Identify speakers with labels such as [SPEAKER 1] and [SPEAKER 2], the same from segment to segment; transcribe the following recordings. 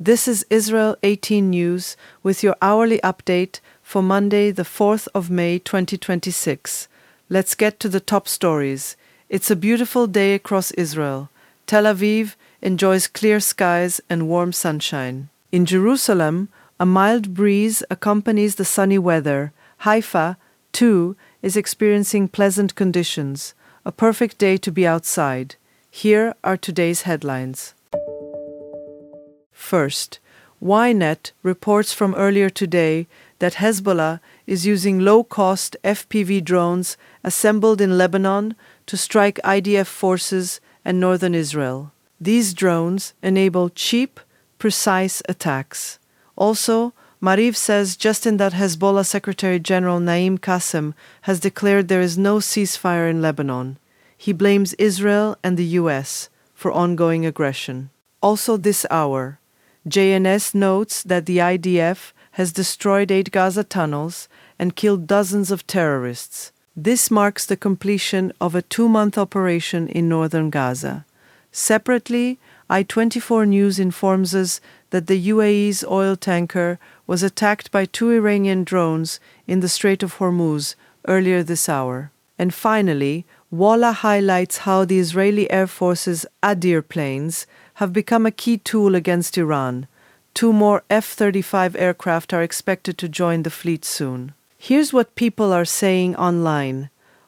[SPEAKER 1] This is Israel 18 News with your hourly update for Monday, the 4th of May 2026. Let's get to the top stories. It's a beautiful day across Israel. Tel Aviv enjoys clear skies and warm sunshine. In Jerusalem, a mild breeze accompanies the sunny weather. Haifa, too, is experiencing pleasant conditions. A perfect day to be outside. Here are today's headlines. First, Ynet reports from earlier today that Hezbollah is using low-cost FPV drones assembled in Lebanon to strike IDF forces and northern Israel. These drones enable cheap, precise attacks. Also, Maariv says Justin that Hezbollah Secretary General Naim Qassem has declared there is no ceasefire in Lebanon. He blames Israel and the US for ongoing aggression. Also this hour, JNS notes that the IDF has destroyed 8 Gaza tunnels and killed dozens of terrorists. This marks the completion of a 2-month operation in northern Gaza. Separately, I24 News informs us that the UAE's oil tanker was attacked by 2 Iranian drones in the Strait of Hormuz earlier this hour. And finally, Walla highlights how the Israeli Air Force's Adir planes have become a key tool against Iran. 2 more F-35 aircraft are expected to join the fleet soon. Here's what people are saying online.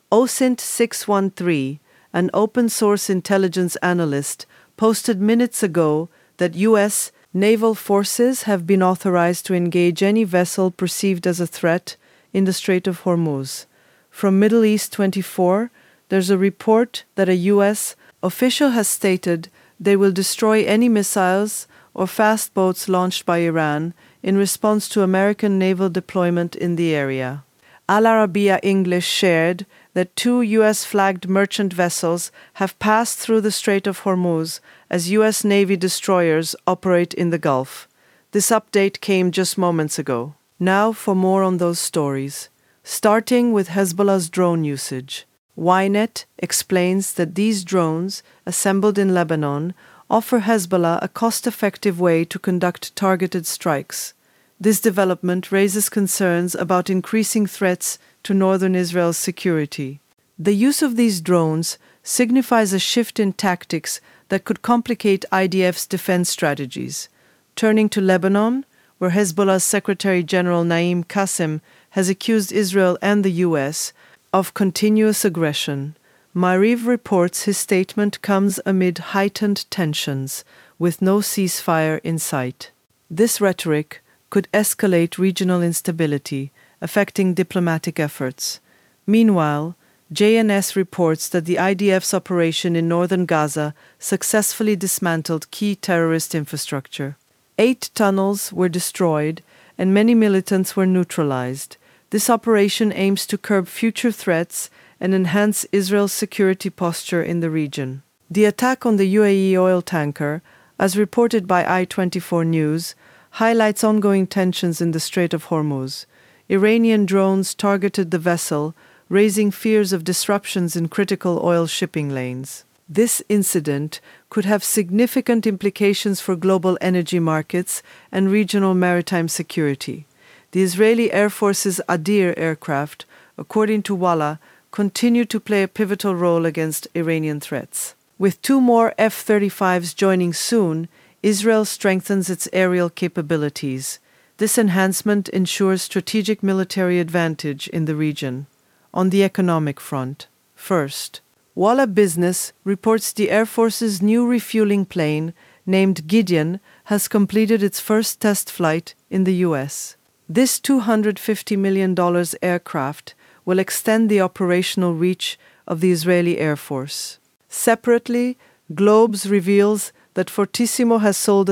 [SPEAKER 1] OSINT613, an open-source intelligence analyst, posted minutes ago that U.S. naval forces have been authorized to engage any vessel perceived as a threat in the Strait of Hormuz. From Middle East 24, there's a report that a U.S. official has stated they will destroy any missiles or fast boats launched by Iran in response to American naval deployment in the area. Al Arabiya English shared that 2 U.S.-flagged merchant vessels have passed through the Strait of Hormuz as U.S. Navy destroyers operate in the Gulf. This update came just moments ago. Now for more on those stories. Starting with Hezbollah's drone usage. Ynet explains that these drones, assembled in Lebanon, offer Hezbollah a cost-effective way to conduct targeted strikes. This development raises concerns about increasing threats to northern Israel's security. The use of these drones signifies a shift in tactics that could complicate IDF's defense strategies. Turning to Lebanon, where Hezbollah's Secretary General Naim Qassem has accused Israel and the US of continuous aggression, Maariv reports his statement comes amid heightened tensions, with no ceasefire in sight. This rhetoric could escalate regional instability, affecting diplomatic efforts. Meanwhile, JNS reports that the IDF's operation in northern Gaza successfully dismantled key terrorist infrastructure. 8 tunnels were destroyed, and many militants were neutralized. This operation aims to curb future threats and enhance Israel's security posture in the region. The attack on the UAE oil tanker, as reported by I24 News, highlights ongoing tensions in the Strait of Hormuz. Iranian drones targeted the vessel, raising fears of disruptions in critical oil shipping lanes. This incident could have significant implications for global energy markets and regional maritime security. The Israeli Air Force's Adir aircraft, according to Walla, continue to play a pivotal role against Iranian threats. With 2 more F-35s joining soon, Israel strengthens its aerial capabilities. This enhancement ensures strategic military advantage in the region. On the economic front, first, Walla Business reports the Air Force's new refueling plane, named Gideon, has completed its first test flight in the U.S. This $250 million aircraft will extend the operational reach of the Israeli Air Force. Separately, Globes reveals that Fortissimo has sold a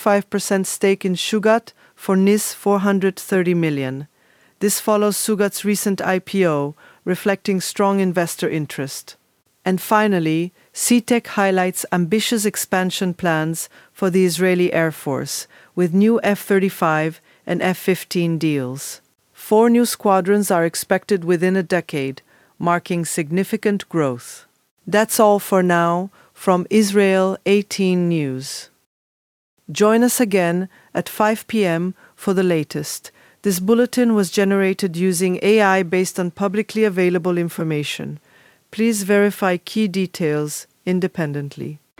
[SPEAKER 1] 35% stake in Shugat for NIS $430 million. This follows Sugat's recent IPO, reflecting strong investor interest. And finally, CTEC highlights ambitious expansion plans for the Israeli Air Force, with new F-35 and F-15 deals. 4 new squadrons are expected within a decade, marking significant growth. That's all for now from Israel 18 News. Join us again at 5 p.m. for the latest. This bulletin was generated using AI based on publicly available information. Please verify key details independently.